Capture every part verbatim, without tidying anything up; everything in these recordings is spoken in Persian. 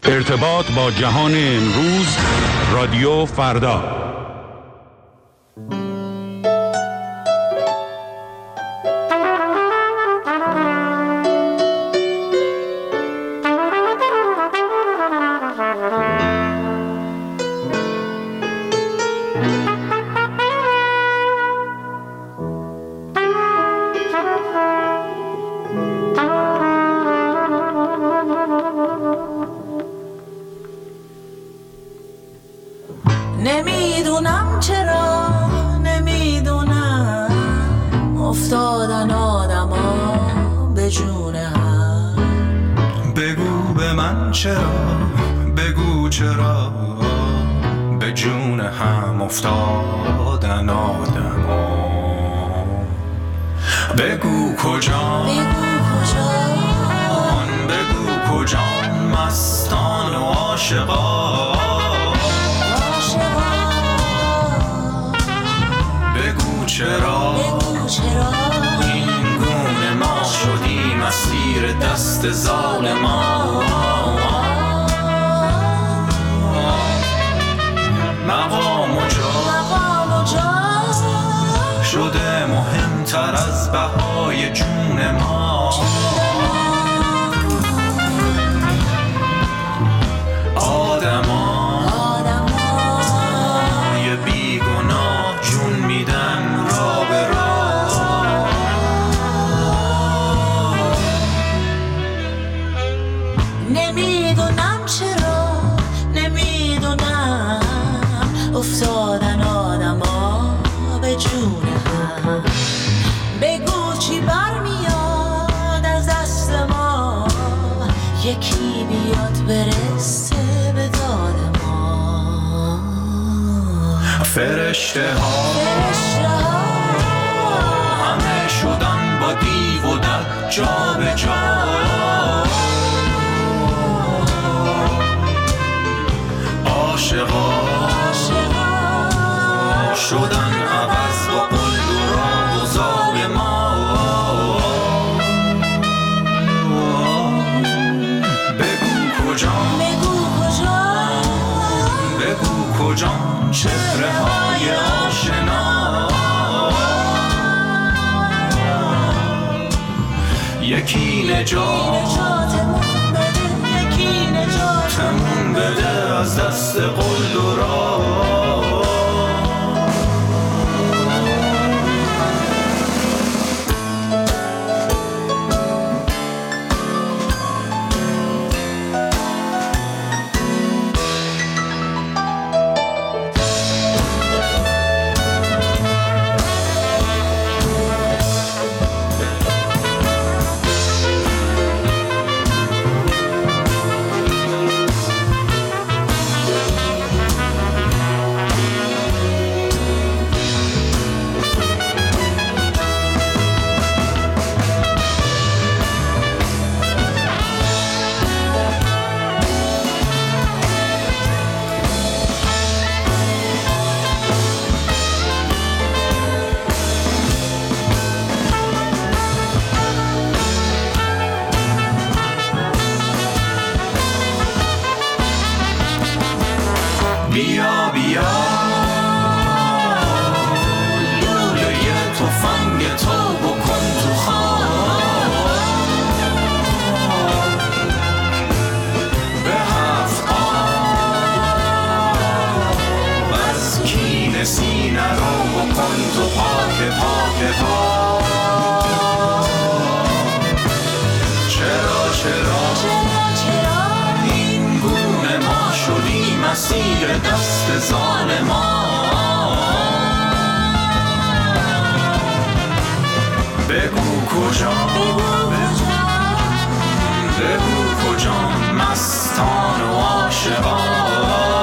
ارتباط با جهان امروز، رادیو فردا. نمیدونم چرا، نمیدونم افتادن آدما به جون هم. بگو به من چرا، بگو چرا به جون هم افتادن آدما. بگو کجا، بگو کجان، بگو کجان مستان و عاشقان. چرا بگو چرا این گونه ما شدیم اسیر دست ظالما. مقام و جا شده مهمتر از بهای جون ما. آدما افتادن آدما به جون هم. بگو چی برمیاد از دست ما، یکی بیاد برسه به داد ما. فرشته ها همه شدن با دیو و دد جا به جا. عاشقا شدن عوض با قلب و راه و ظالما. بگو کجان، بگو کجان، بگو کجان چهره های آشنا. یکی نجاتمون بده، یکی نجاتمون بده از دست قلب و راه. بیا بیا لوله تفنگ تو بکن تو خواب. به هفت آب از کین سینه رو بکن تو پاک پاک پاک. چرا چرا این گونه ما شدیم اسیر دست ظالما. بگو کجا، بگو کجا مستان و عاشقان.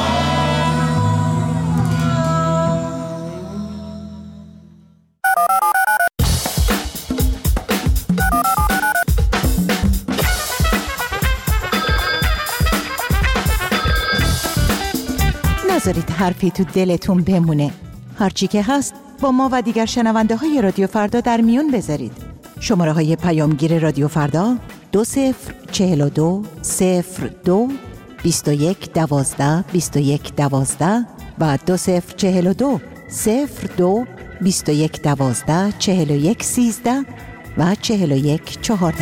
نذارید حرفی تو دلتون بمونه. هرچی که هست با ما و دیگر شنونده های رادیو فردا در میون بذارید. شماره های پیامگیر رادیو فردا دو صفر چهل و دو صفر دو بیست و یک دوازده بیست و یک دوازده و دو صفر چهل و دو صفر دو بیست و یک دوازده چهل و یک سیزده و چهل و یک چهارده.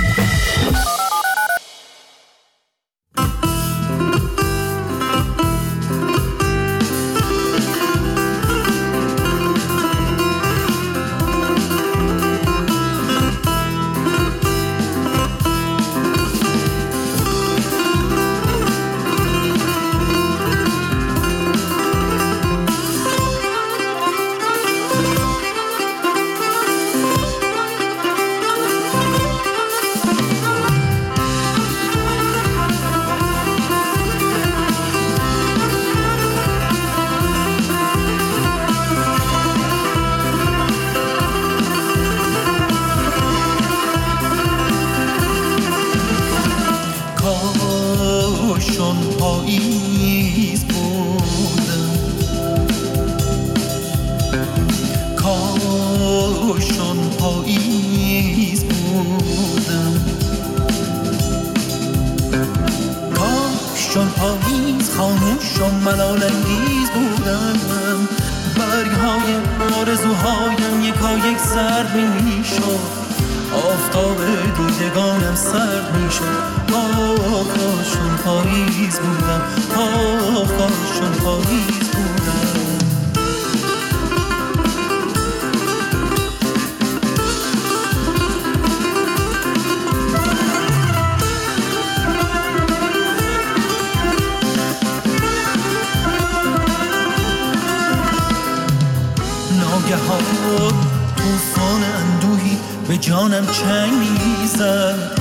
طوفان اندوهی به جانم چنگ میزد،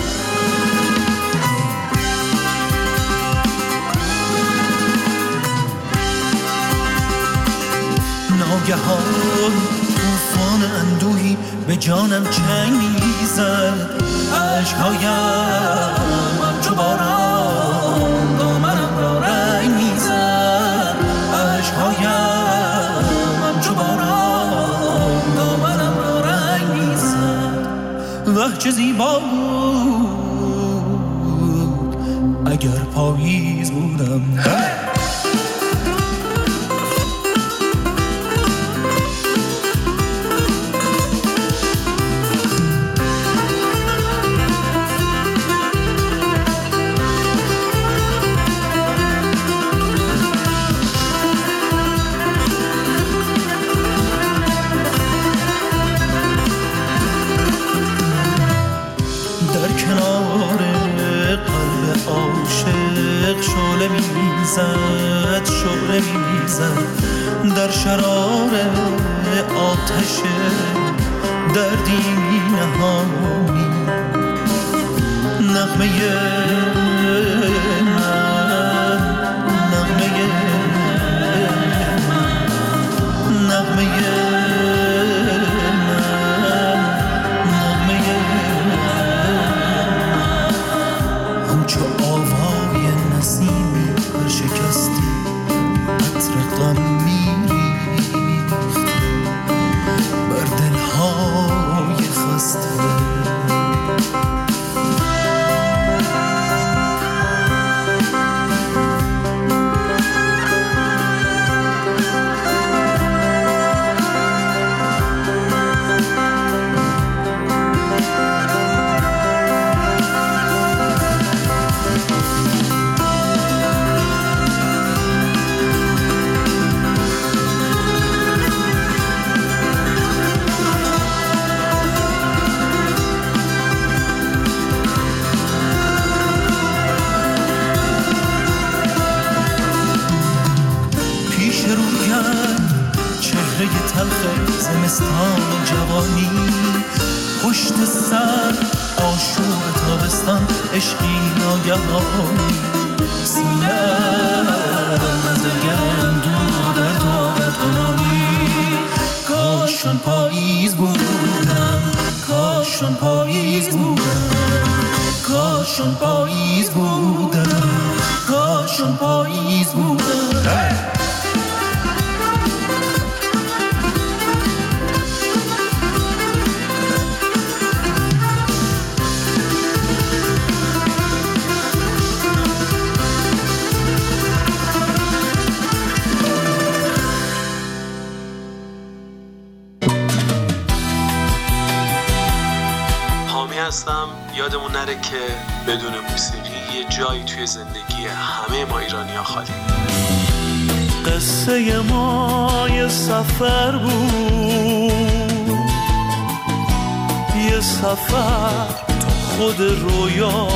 ناگهان طوفان اندوهی به جانم چنگ میزد، عشقهایم همچو باران دامنم را رنگ میزد، عشقهایم همچو باران دامنم را رنگ میزد. وه چه زیبا بود اگر پاییز بودم. شعله میزد شعله میزد در شرار آتش دردی نهانی، نغمه من نغمه من نغمه من نغمه همچو آوای نسیمی پر شکستی عطر غم میریخت بر دلهای خسته. زمستان جوانی پشت سر آشوب تابستان عشقی ناگهانی، سینه‌ام از گرم دور در تابت کنانی. کاشون پاییز بودم کاشون پاییز بودم کاشون پاییز بودم کاشون پاییز بودم. نره که بدون موسیقی یه جایی توی زندگی همه ما ایرانی‌ها خالی. قصه ما یه سفر بود، یه سفر تو خود رویا.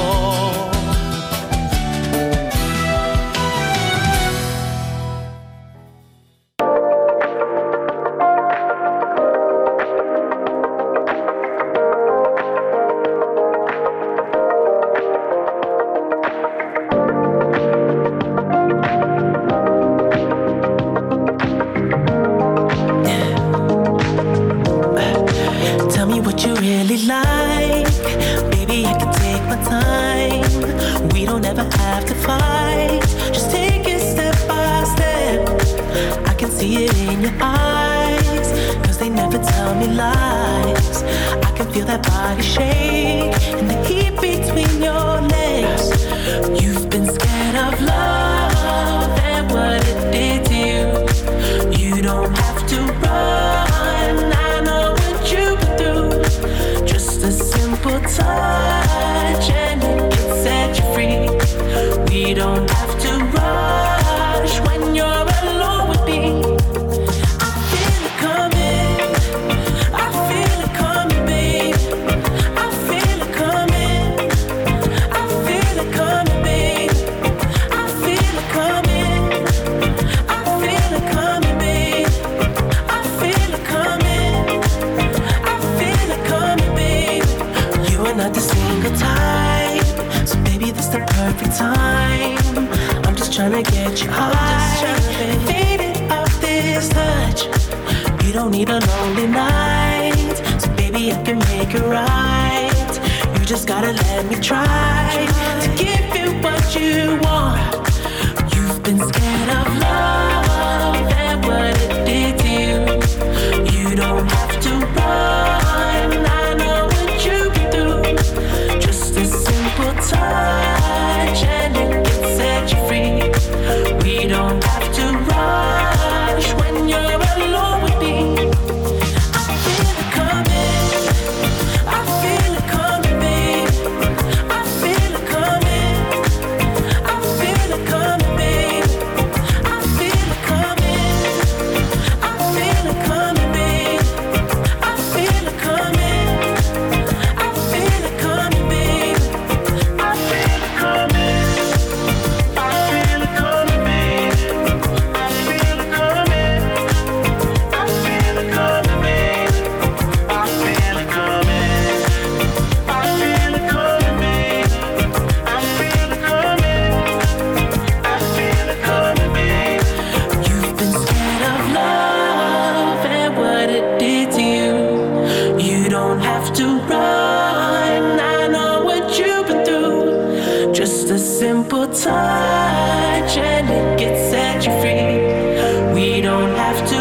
Simple touch and it gets set you free. We don't have to